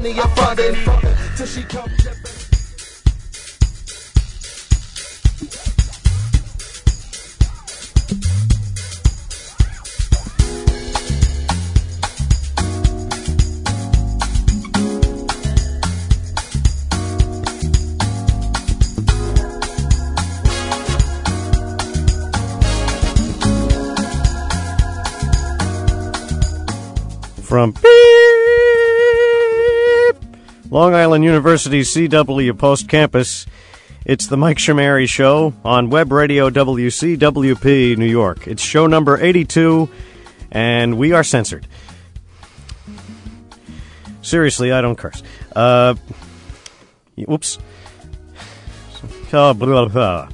plenty of funding till she comes. From Long Island University CW Post Campus, it's the Mike Shamari Show on Web Radio WCWP New York. It's show number 82, and we are censored. Seriously, I don't curse. Oops. Blah, blah, blah.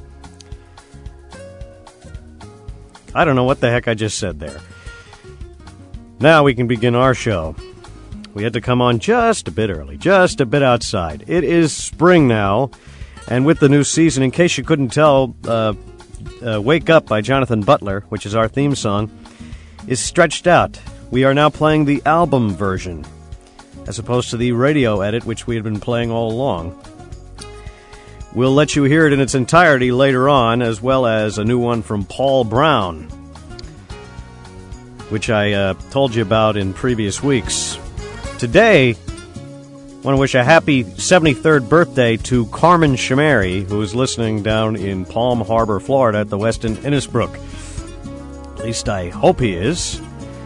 I don't know what the heck I just said there. Now we can begin our show. We had to come on just a bit early, just a bit outside. It is spring now, and with the new season, in case you couldn't tell, Wake Up by Jonathan Butler, which is our theme song, is stretched out. We are now playing the album version, as opposed to the radio edit, which we had been playing all along. We'll let you hear it in its entirety later on, as well as a new one from Paul Brown, which I told you about in previous weeks. Today, I want to wish a happy 73rd birthday to Carmen Shamari, who is listening down in Palm Harbor, Florida, at the Westin Innisbrook. At least I hope he is.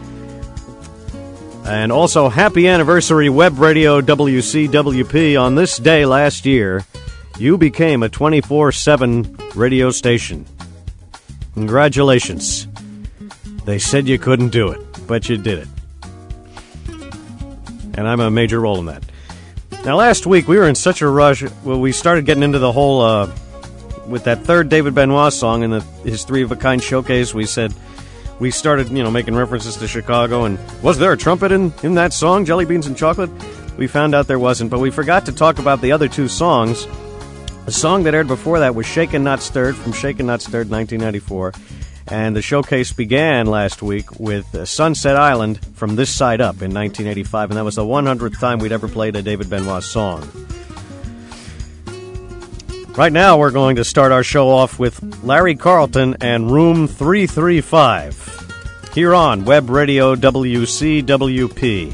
And also, happy anniversary, Web Radio WCWP. On this day last year, you became a 24/7 radio station. Congratulations. They said you couldn't do it, but you did it. And I'm a major role in that. Now, last week, we were in such a rush. Well, we started getting into the whole, with that third David Benoit song in his Three-of-a-Kind showcase, we started, making references to Chicago, and was there a trumpet in that song, Jelly Beans and Chocolate? We found out there wasn't, but we forgot to talk about the other two songs. The song that aired before that was Shaken Not Stirred, from Shaken Not Stirred, 1994. And the showcase began last week with Sunset Island from This Side Up in 1985, and that was the 100th time we'd ever played a David Benoit song. Right now, we're going to start our show off with Larry Carlton and Room 335, here on Web Radio WCWP.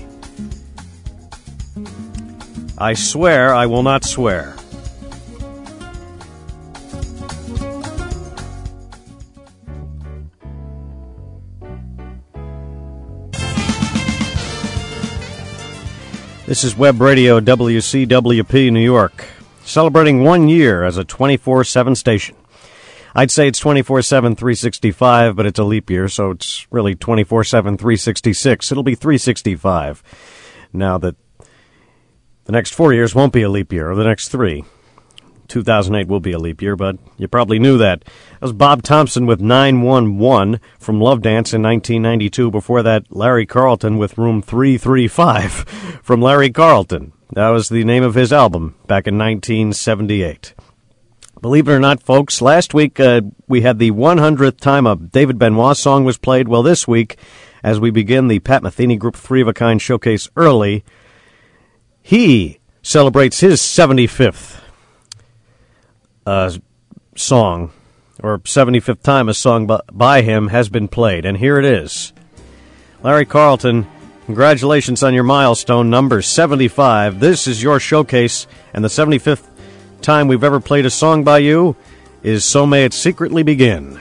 I swear I will not swear. This is Web Radio WCWP New York, celebrating 1 year as a 24/7 station. I'd say it's 24/7, 365, but it's a leap year, so it's really 24/7, 366. It'll be 365. Now that the next 4 years won't be a leap year, or the next 3. 2008 will be a leap year, but you probably knew that. That was Bob Thompson with 911 from Love Dance in 1992. Before that, Larry Carlton with Room 335 from Larry Carlton. That was the name of his album back in 1978. Believe it or not, folks, last week we had the 100th time a David Benoit song was played. Well, this week, as we begin the Pat Metheny Group Three-of-a-Kind showcase early, he celebrates his 75th song, or 75th time a song by him has been played, and here it is. Larry Carlton, congratulations on your milestone, number 75. This is your showcase, and the 75th time we've ever played a song by you is So May It Secretly Begin.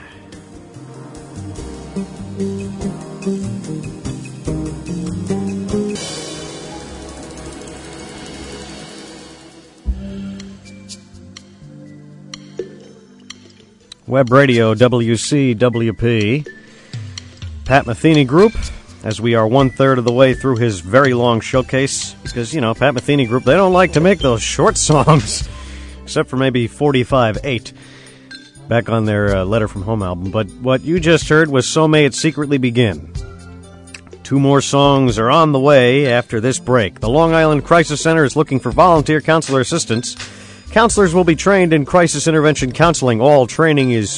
Web Radio WCWP, Pat Metheny Group, as we are 1/3 of the way through his very long showcase, because, Pat Metheny Group, they don't like to make those short songs, except for maybe 45-8, back on their Letter From Home album. But what you just heard was So May It Secretly Begin. 2 more songs are on the way after this break. The Long Island Crisis Center is looking for volunteer counselor assistance. Counselors will be trained in crisis intervention counseling. All training is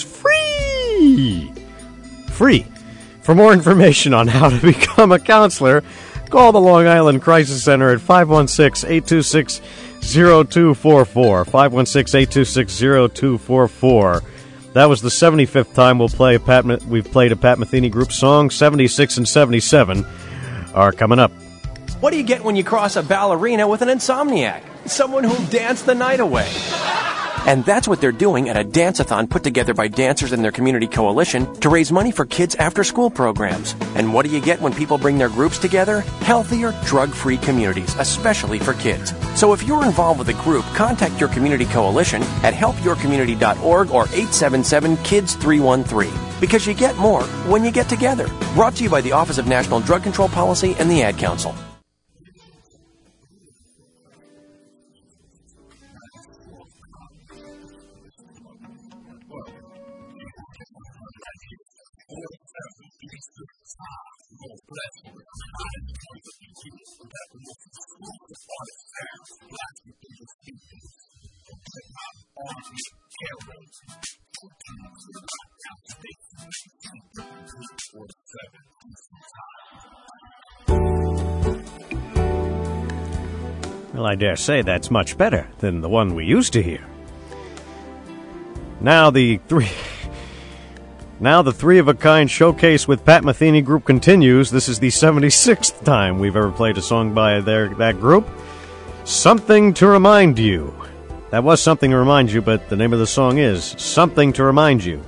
free. Free. For more information on how to become a counselor, Call the Long Island Crisis Center at 516-826-0244. 516-826-0244. That was the 75th time we've played a Pat Metheny Group song. 76 and 77 are coming up. What do you get when you cross a ballerina with an insomniac? Someone who'll dance the night away. And that's what they're doing at a dance-a-thon put together by dancers and their community coalition to raise money for kids' after-school programs. And what do you get when people bring their groups together? Healthier, drug-free communities, especially for kids. So if you're involved with a group, contact your community coalition at helpyourcommunity.org or 877-KIDS-313. Because you get more when you get together. Brought to you by the Office of National Drug Control Policy and the Ad Council. Well, I dare say that's much better than the one we used to hear. Now the three-of-a-kind showcase with Pat Metheny Group continues. This is the 76th time we've ever played a song by that group. Something to Remind You. That was Something to Remind You, but the name of the song is Something to Remind You.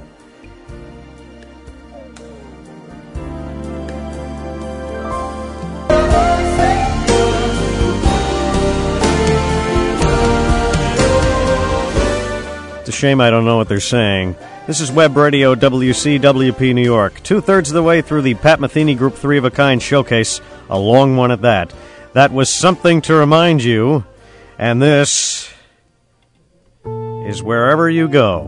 It's a shame I don't know what they're saying. This is Web Radio WCWP New York. 2/3 of the way through the Pat Metheny Group Three-of-a-Kind showcase, a long one at that. That was Something to Remind You, and this is Wherever You Go.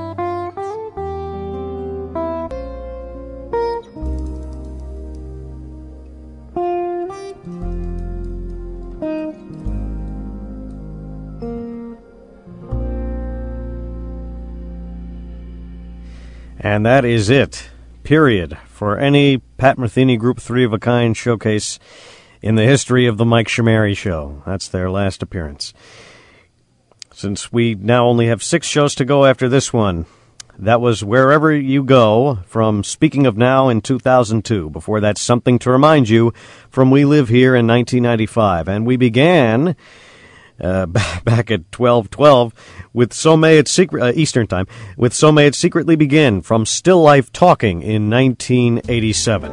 And that is it, period, for any Pat Metheny Group Three-of-a-Kind showcase in the history of the Mike Shamari Show. That's their last appearance. Since we now only have 6 shows to go after this one, that was Wherever You Go from Speaking of Now in 2002. Before that, Something to Remind You from We Live Here in 1995. And we began back at 12:12 with So May It Eastern Time, with So May It Secretly Begin from Still Life Talking in 1987.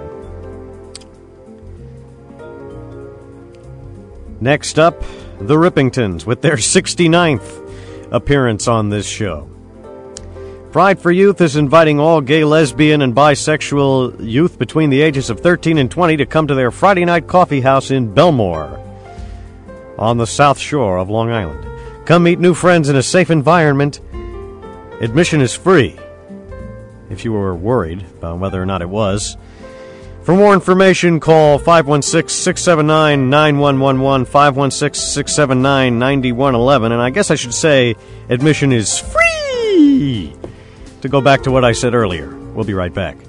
Next up, the Rippingtons with their 69th appearance on this show. Pride for Youth is inviting all gay, lesbian, and bisexual youth between the ages of 13 and 20 to come to their Friday night coffee house in Belmore on the South Shore of Long Island. Come meet new friends in a safe environment. Admission is free, if you were worried about whether or not it was. For more information, call 516-679-9111, 516-679-9111, and I guess I should say admission is free! To go back to what I said earlier. We'll be right back.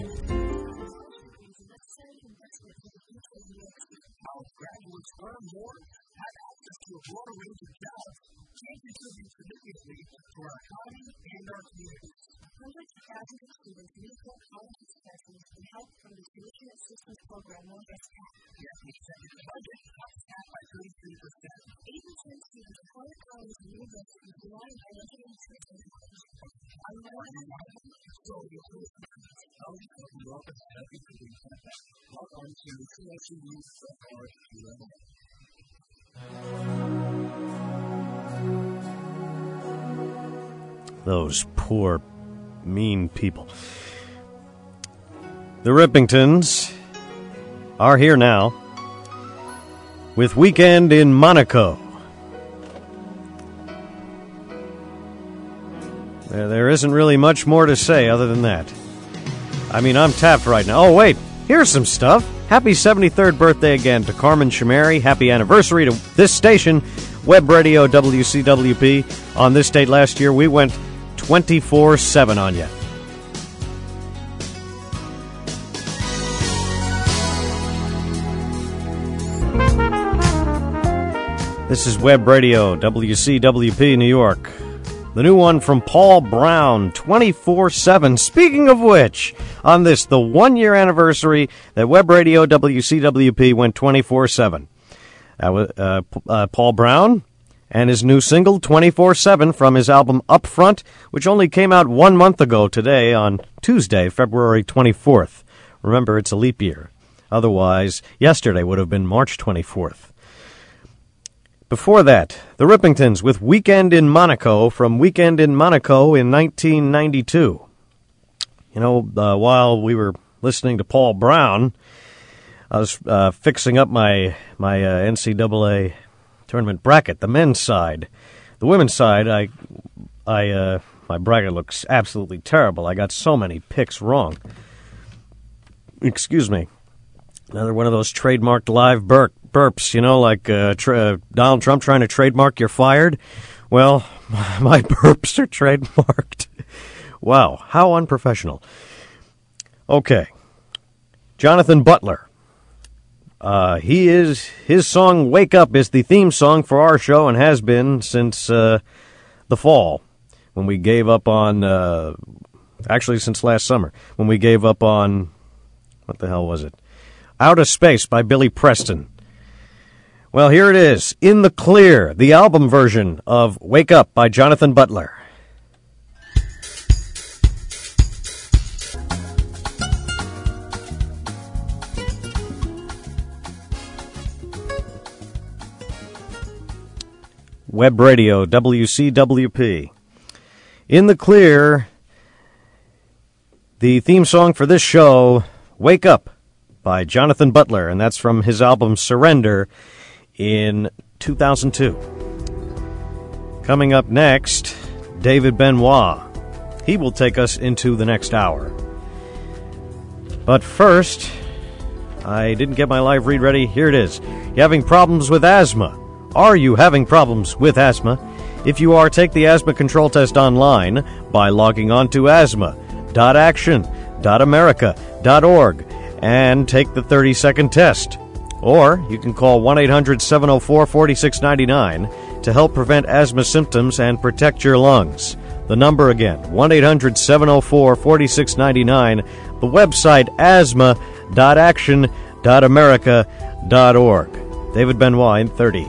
Those poor, mean people. The Rippingtons are here now with Weekend in Monaco. There isn't really much more to say other than that. I mean, I'm tapped right now. Oh, wait, here's some stuff. Happy 73rd birthday again to Carmen Shamari. Happy anniversary to this station, Web Radio WCWP. On this date last year, we went 24/7 on you. This is Web Radio, WCWP New York. The new one from Paul Brown, 24/7. Speaking of which, on this, the 1-year anniversary that Web Radio, WCWP went 24/7. That was Paul Brown and his new single, 24/7, from his album Up Front, which only came out 1 month ago today on Tuesday, February 24th. Remember, it's a leap year. Otherwise, yesterday would have been March 24th. Before that, the Rippingtons with Weekend in Monaco from Weekend in Monaco in 1992. You know, while we were listening to Paul Brown, I was fixing up my NCAA tournament bracket, the men's side. The women's side, my bracket looks absolutely terrible. I got so many picks wrong. Excuse me. Another one of those trademarked live burps, you know, like Donald Trump trying to trademark "you're fired." Well, my burps are trademarked. Wow, how unprofessional. Okay. Jonathan Butler. His song "Wake Up" is the theme song for our show and has been since the fall, when we gave up on, actually since last summer, when we gave up on, what the hell was it? Outer Space by Billy Preston. Well, here it is, In the Clear, the album version of Wake Up by Jonathan Butler. Web Radio, WCWP. In the Clear, the theme song for this show, Wake Up by Jonathan Butler, and that's from his album Surrender in 2002. Coming up next, David Benoit. He will take us into the next hour. But first, I didn't get my live read ready. Here it is. You having problems with asthma? Are you having problems with asthma? If you are, take the asthma control test online by logging on to asthma.action.america.org and take the 30-second test. Or you can call 1-800-704-4699 to help prevent asthma symptoms and protect your lungs. The number again, 1-800-704-4699. The website, asthma.action.america.org. David Benoit in 30.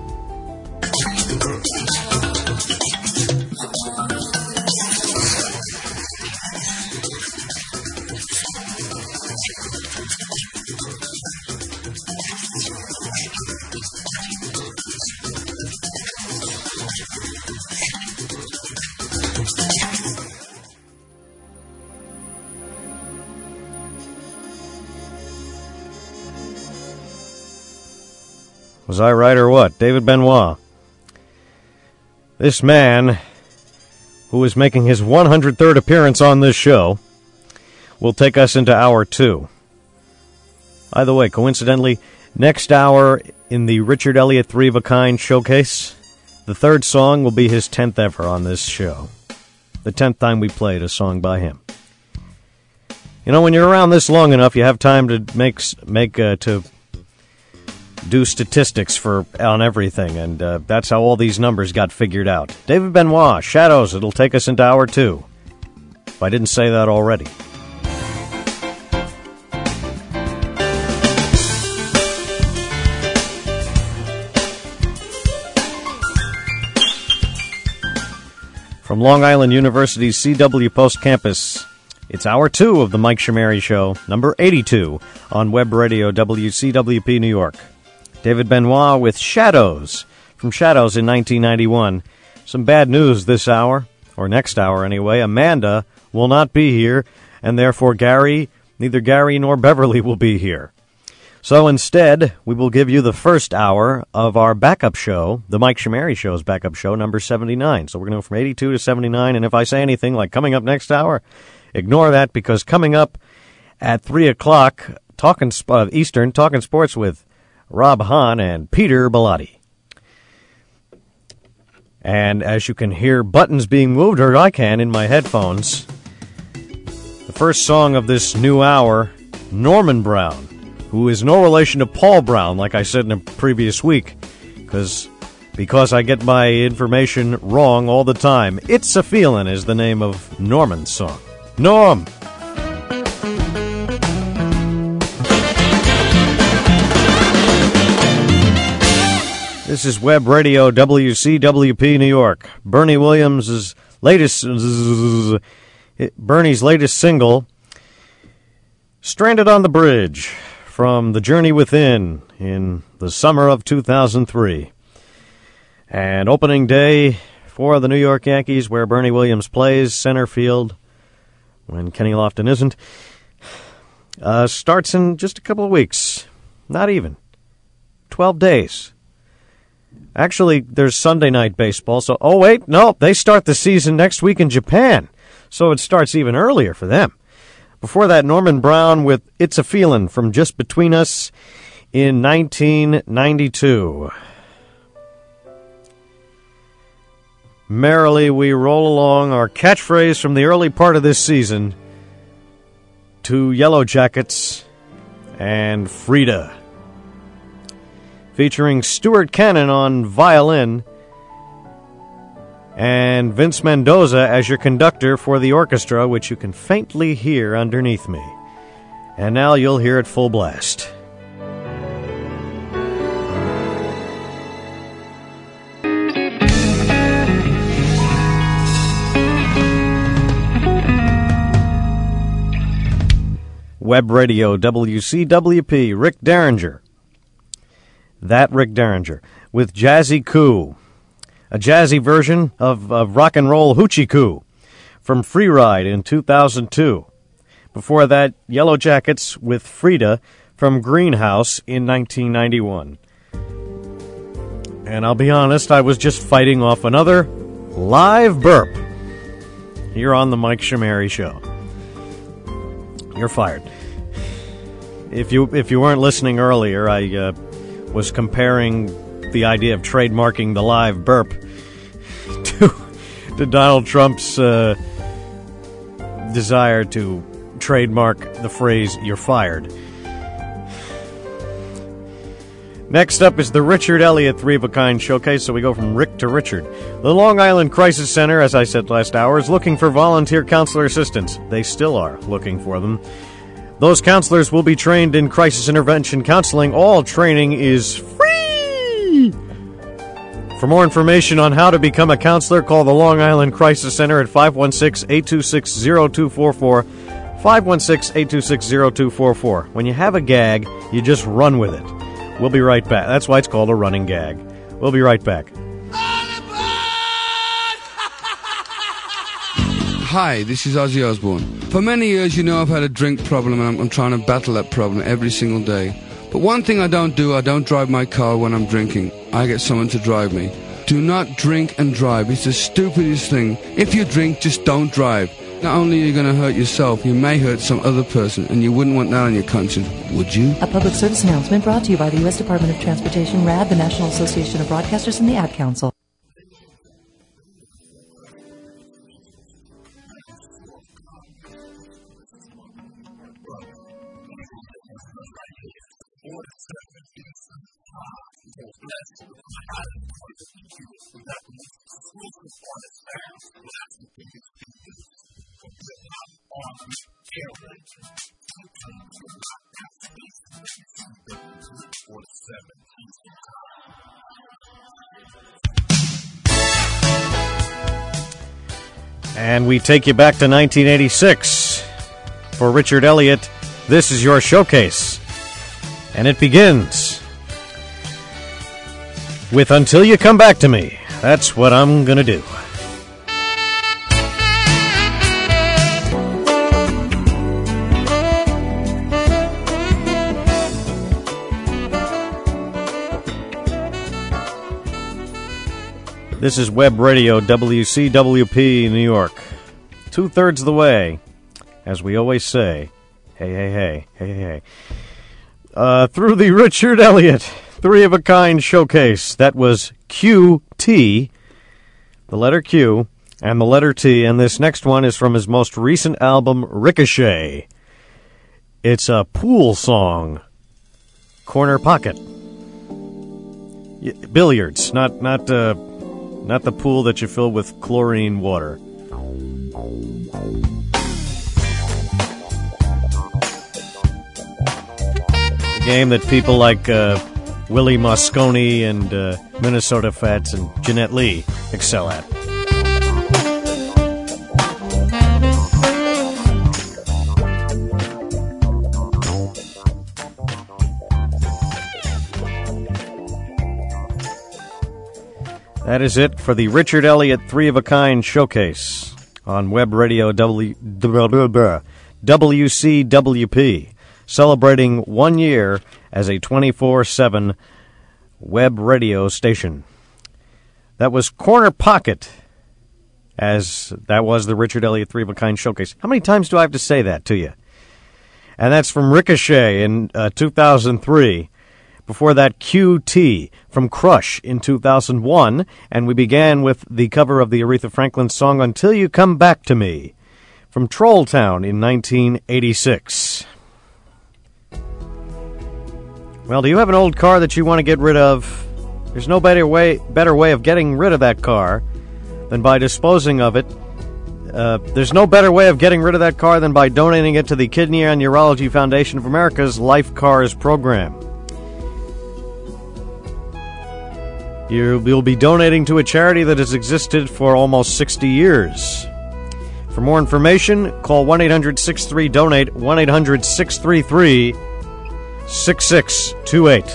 Was I right or what? David Benoit. This man, who is making his 103rd appearance on this show, will take us into hour 2. By the way, coincidentally, next hour in the Richard Elliott 3 of a Kind showcase, the third song will be his 10th ever on this show. The 10th time we played a song by him. You know, when you're around this long enough, you have time to to do statistics on everything, and that's how all these numbers got figured out. David Benoit, Shadows, it'll take us into hour 2. If I didn't say that already. From Long Island University's CW Post Campus, it's hour 2 of the Mike Shamari Show, number 82, on Web Radio WCWP New York. David Benoit with Shadows, from Shadows in 1991. Some bad news this hour, or next hour anyway. Amanda will not be here, and therefore neither Gary nor Beverly will be here. So instead, we will give you the first hour of our backup show, the Mike Shamari Show's backup show, number 79. So we're going to go from 82 to 79, and if I say anything like coming up next hour, ignore that, because coming up at 3 o'clock, Eastern, talking sports with Rob Hahn and Peter Bellotti. And as you can hear buttons being moved, or I can in my headphones, the first song of this new hour, Norman Brown, who is no relation to Paul Brown, like I said in a previous week, because because I get my information wrong all the time. It's a Feelin' is the name of Norman's song. Norm! This is Web Radio, WCWP, New York. Bernie's latest single, Stranded on the Bridge, from The Journey Within in the summer of 2003. And opening day for the New York Yankees, where Bernie Williams plays center field when Kenny Lofton isn't, starts in just a couple of weeks. Not even. 12 days. Actually, there's Sunday night baseball, so... Oh, wait, no, they start the season next week in Japan, so it starts even earlier for them. Before that, Norman Brown with It's a Feelin' from Just Between Us in 1992. Merrily we roll along, our catchphrase from the early part of this season, to Yellow Jackets and Frida, featuring Stuart Cannon on violin and Vince Mendoza as your conductor for the orchestra, which you can faintly hear underneath me. And now you'll hear it full blast. Web Radio, WCWP, Rick Derringer. That Rick Derringer, with Jazzy Coo, a jazzy version of rock and roll Hoochie Coo from Free Ride in 2002. Before that, Yellow Jackets with Frida from Greenhouse in 1991. And I'll be honest, I was just fighting off another live burp here on the Mike Shamari Show. You're fired. If you weren't listening earlier, I was comparing the idea of trademarking the live burp to Donald Trump's desire to trademark the phrase, "You're fired." Next up is the Richard Elliott Three-of-a-Kind Showcase, so we go from Rick to Richard. The Long Island Crisis Center, as I said last hour, is looking for volunteer counselor assistants. They still are looking for them. Those counselors will be trained in crisis intervention counseling. All training is free! For more information on how to become a counselor, call the Long Island Crisis Center at 516-826-0244, 516-826-0244. When you have a gag, you just run with it. We'll be right back. That's why it's called a running gag. We'll be right back. Hi, this is Ozzy Osbourne. For many years, you know I've had a drink problem, and I'm trying to battle that problem every single day. But one thing I don't drive my car when I'm drinking. I get someone to drive me. Do not drink and drive. It's the stupidest thing. If you drink, just don't drive. Not only are you going to hurt yourself, you may hurt some other person, and you wouldn't want that on your conscience, would you? A public service announcement brought to you by the U.S. Department of Transportation, RAD, the National Association of Broadcasters, and the Ad Council. And we take you back to 1986. For Richard Elliott, this is your showcase. And it begins with Until You Come Back to Me. That's what I'm gonna do. This is Web Radio, WCWP, New York. 2/3 of the way, as we always say. Hey, hey, hey, hey, hey. Through the Richard Elliott Three-of-a-Kind Showcase. That was QT, the letter Q, and the letter T, and this next one is from his most recent album, Ricochet. It's a pool song, Corner Pocket. Billiards, not the pool that you fill with chlorine water. A game that people like Willie Mosconi and Minnesota Fats and Jeanette Lee excel at. That is it for the Richard Elliott 3 of a Kind showcase on Web Radio WCWP, celebrating 1 year as a 24/7 web radio station. That was Corner Pocket, as that was the Richard Elliott 3 of a Kind showcase. How many times do I have to say that to you? And that's from Ricochet in 2003. Before that, QT from Crush in 2001, and we began with the cover of the Aretha Franklin song Until You Come Back to Me from Troll Town in 1986. Well, do you have an old car that you want to get rid of? There's no better way of getting rid of that car than by disposing of it. There's no better way of getting rid of that car than by donating it to the Kidney and Urology Foundation of America's Life Cars program. You'll be donating to a charity that has existed for almost 60 years. For more information, call 1-800-63-DONATE, 1-800-633-6628.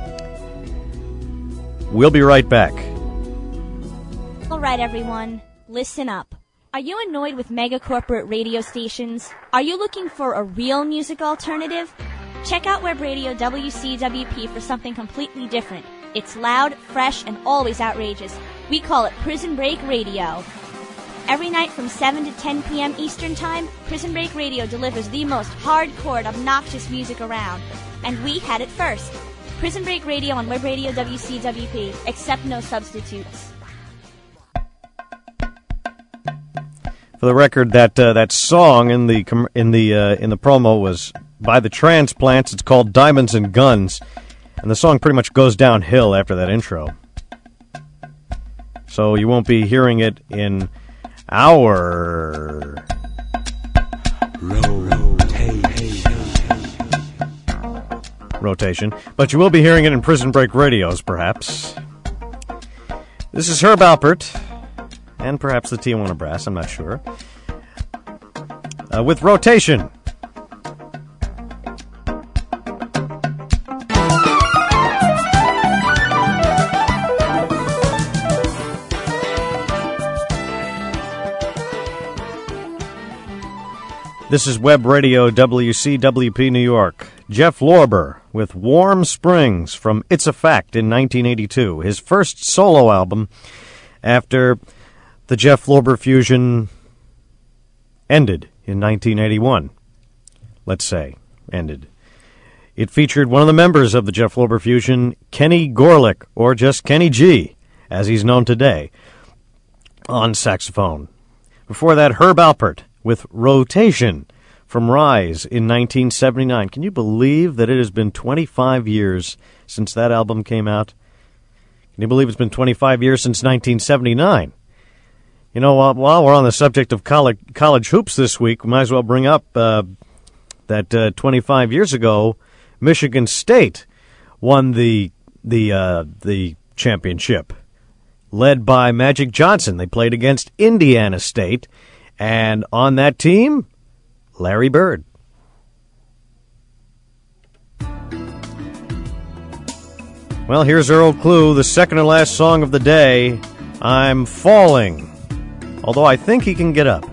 We'll be right back. All right, everyone, listen up. Are you annoyed with mega corporate radio stations? Are you looking for a real music alternative? Check out Web Radio WCWP for something completely different. It's loud, fresh, and always outrageous. We call it Prison Break Radio. Every night from 7 to 10 p.m. Eastern Time, Prison Break Radio delivers the most hardcore, obnoxious music around. And we had it first. Prison Break Radio on Web Radio WCWP. Accept no substitutes. For the record, that song in the promo was by the Transplants. It's called Diamonds and Guns. And the song pretty much goes downhill after that intro. So you won't be hearing it in our rotation, but you will be hearing it in Prison Break Radios, perhaps. This is Herb Alpert, and perhaps the Tijuana Brass, I'm not sure, with Rotation. This is Web Radio WCWP New York. Jeff Lorber with Warm Springs from It's a Fact in 1982, his first solo album after the Jeff Lorber fusion ended in 1981. Let's say, ended. It featured one of the members of the Jeff Lorber fusion, Kenny Gorlick, or just Kenny G, as he's known today, on saxophone. Before that, Herb Alpert with Rotation from Rise in 1979. Can you believe that it has been 25 years since that album came out? Can you believe it's been 25 years since 1979? You know, while we're on the subject of college hoops this week, we might as well bring up that 25 years ago, Michigan State won the championship, led by Magic Johnson. They played against Indiana State. And on that team, Larry Bird. Well, here's Earl Klugh, the second to last song of the day, I'm Falling. Although I think he can get up.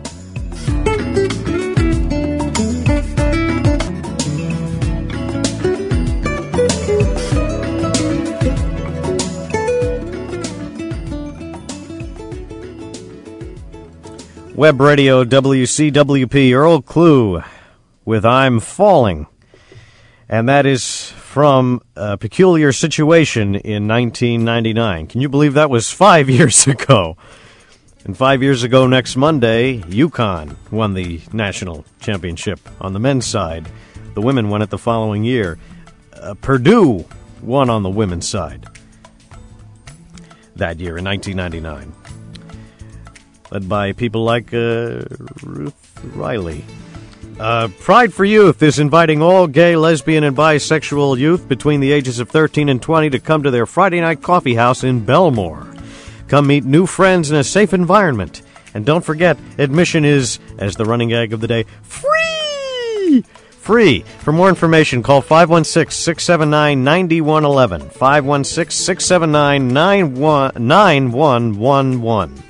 Web Radio WCWP, Earl Klugh with I'm Falling. And that is from A Peculiar Situation in 1999. Can you believe that was 5 years ago? And 5 years ago next Monday, UConn won the national championship on the men's side. The women won it the following year. Purdue won on the women's side. that year in 1999. Led by people like Ruth Riley. Pride for Youth is inviting all gay, lesbian, and bisexual youth between the ages of 13 and 20 to come to their Friday night coffee house in Belmore. Come meet new friends in a safe environment. And don't forget, admission is, as the running gag of the day, free! Free. For more information, call 516-679-9111. 516-679-9111.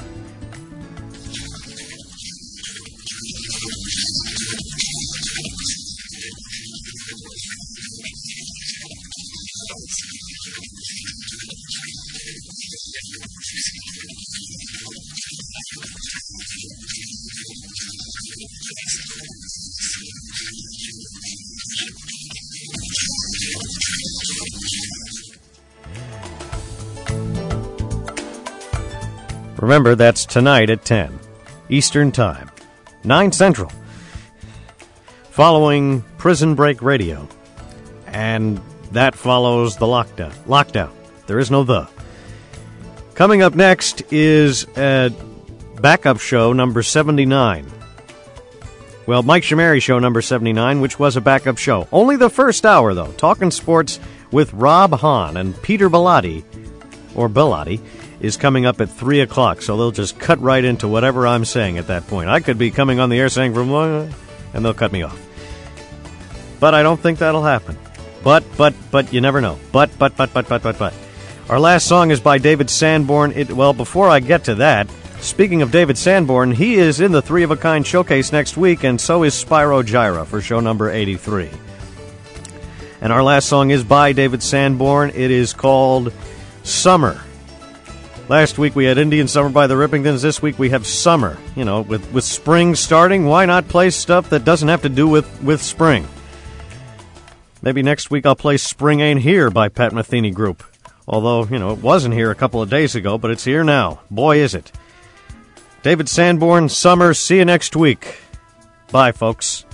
Remember, that's tonight at 10 Eastern Time, 9 Central, following Prison Break Radio. And that follows the lockdown. Lockdown. There is no the. Coming up next is a backup show number 79. Well, Mike Shamari show number 79, which was a backup show. Only the first hour, though. Talking sports with Rob Hahn and Peter Bellotti, or Bellotti, is coming up at 3 o'clock, so they'll just cut right into whatever I'm saying at that point. I could be coming on the air saying, and they'll cut me off. But I don't think that'll happen. But, you never know. But. Our last song is by David Sanborn. Well, before I get to that, speaking of David Sanborn, he is in the 3 of a Kind showcase next week, and so is Spyro Gyra for show number 83. And our last song is by David Sanborn. It is called Summer. Last week we had Indian Summer by the Rippingtons. This week we have Summer. You know, with spring starting, why not play stuff that doesn't have to do with spring? Maybe next week I'll play Spring Ain't Here by Pat Metheny Group. Although, you know, it wasn't here a couple of days ago, but it's here now. Boy, is it. David Sanborn, Summer. See you next week. Bye, folks.